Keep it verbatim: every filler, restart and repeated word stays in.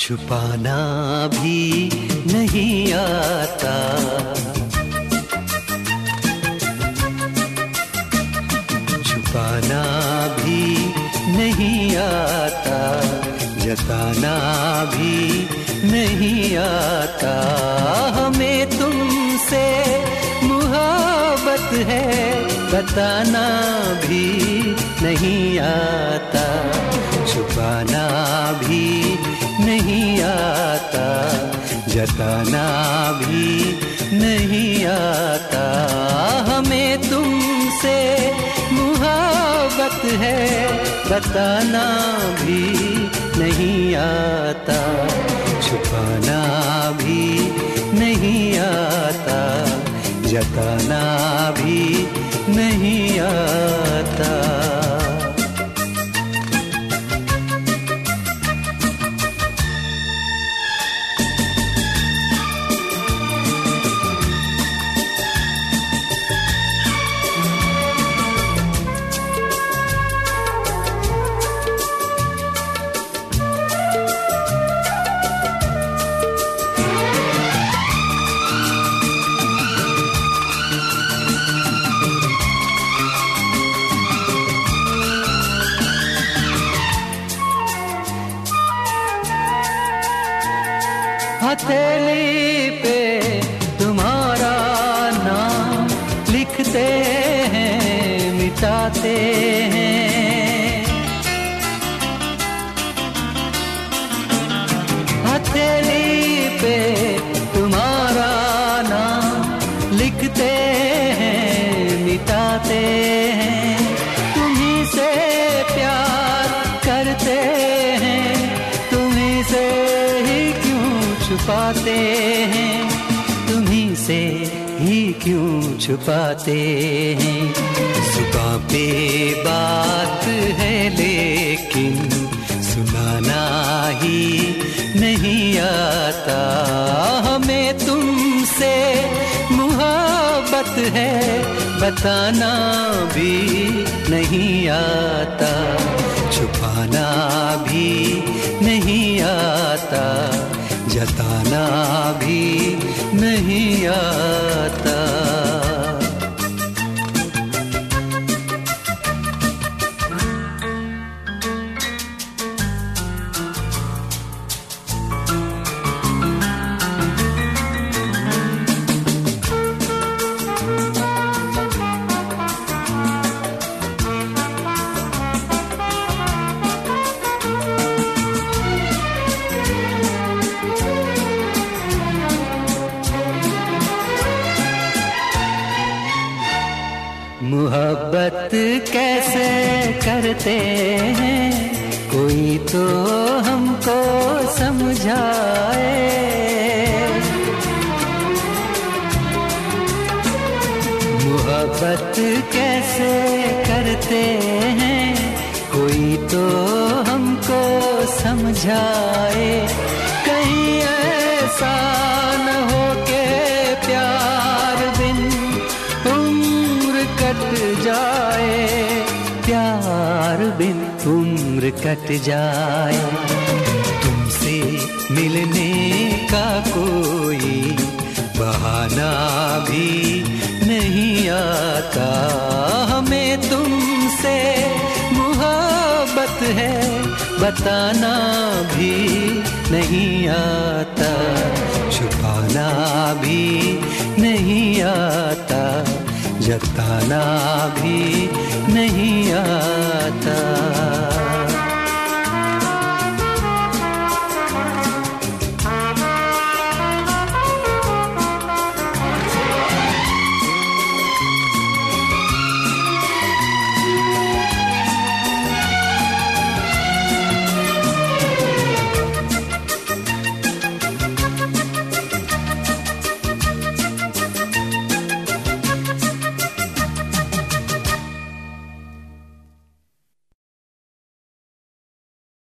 छुपाना भी नहीं आता, छुपाना भी नहीं आता, जताना भी नहीं आता। हमें तुमसे मोहब्बत है बताना भी नहीं आता, छुपाना भी नहीं आता, जताना भी नहीं आता। हमें तुमसे मोहब्बत है बताना भी नहीं आता, छुपाना भी नहीं आता, जताना भी नहीं आता। हथेली पे तुम्हारा नाम लिखते हैं मिटाते हैं, हथेली पे तुम्हारा नाम लिखते हैं मिटाते हैं। तुम्हीं से प्यार करते हैं, तुम्हीं से छुपाते हैं, तुम्हीं से ही क्यों छुपाते हैं। जुबां पे बात है लेकिन सुनाना ही नहीं आता। हमें तुमसे मोहब्बत है बताना भी नहीं आता, छुपाना भी नहीं आता, जताना भी नहीं आता। मोहब्बत कैसे करते हैं कोई तो हमको समझाए, मोहब्बत कैसे करते हैं कोई तो हमको समझाए। कहीं ऐसा न हो के प्यार बिन उम्र कट जाए, प्यार बिन उम्र कट जाए। तुमसे मिलने का कोई बहाना भी नहीं आता। हमें तुमसे मोहब्बत है बताना भी नहीं आता, छुपाना भी नहीं आता, जताना भी नहीं आता।